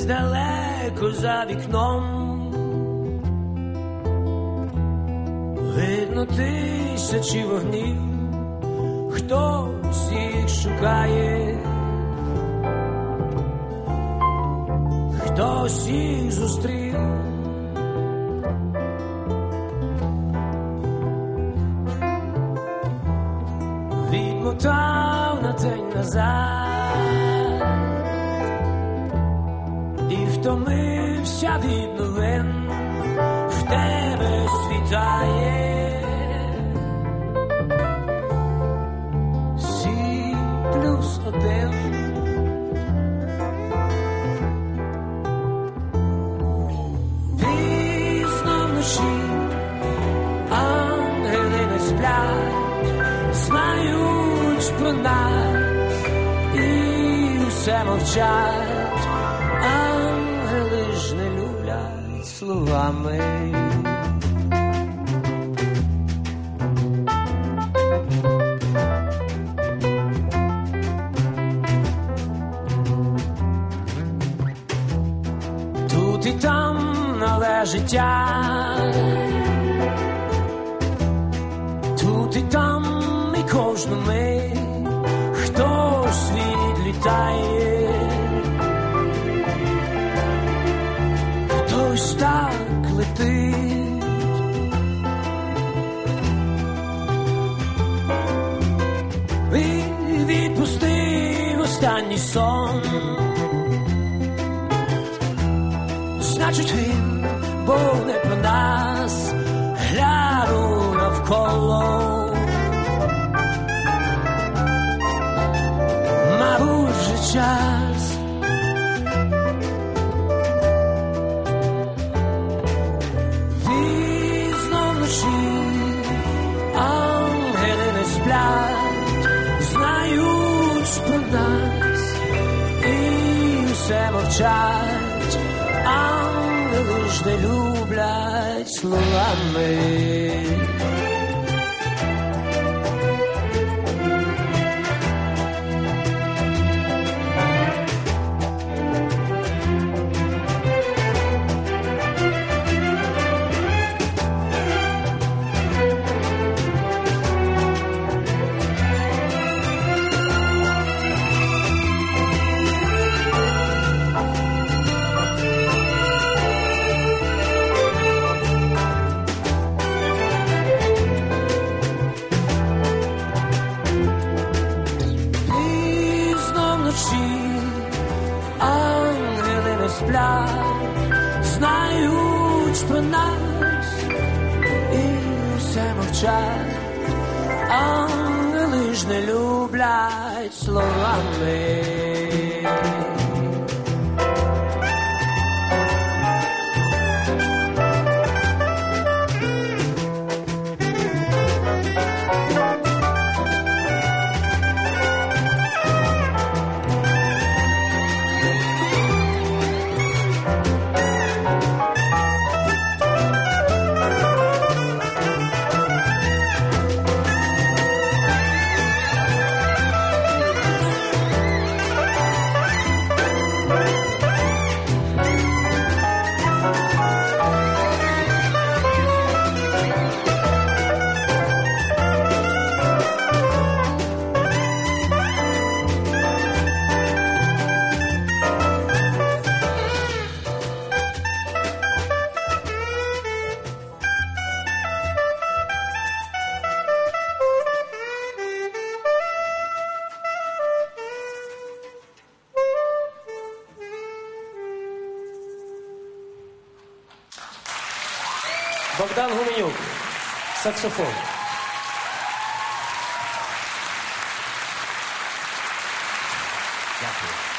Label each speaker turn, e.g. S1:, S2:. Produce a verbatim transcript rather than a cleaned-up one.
S1: десь далеко за вікном видно тисячі вогнів, хтось їх шукає, хтось їх зустрів. Відмотав на день назад і втомився від новин, в тебе світає сі плюс один. Пізно вночі ангели не сплять, знають про нас і все мовчать. Ангели ж не люблять словами. Тут і там нове життя, тут і там і кожну мить хтось відлітає, хтось так летить. Він відпустив останній сон, значить він був не про нас, гляну навколо. Мабуть, вже час пізно вночі ангели не сплять, знають про нас і все мовчать. Ангели ж не люблять словами. Ангели не сплять, знають про нас і все мовчать. Ангели ж не люблять словами.
S2: Богдан Гуменюк, саксофон.
S1: Дякую.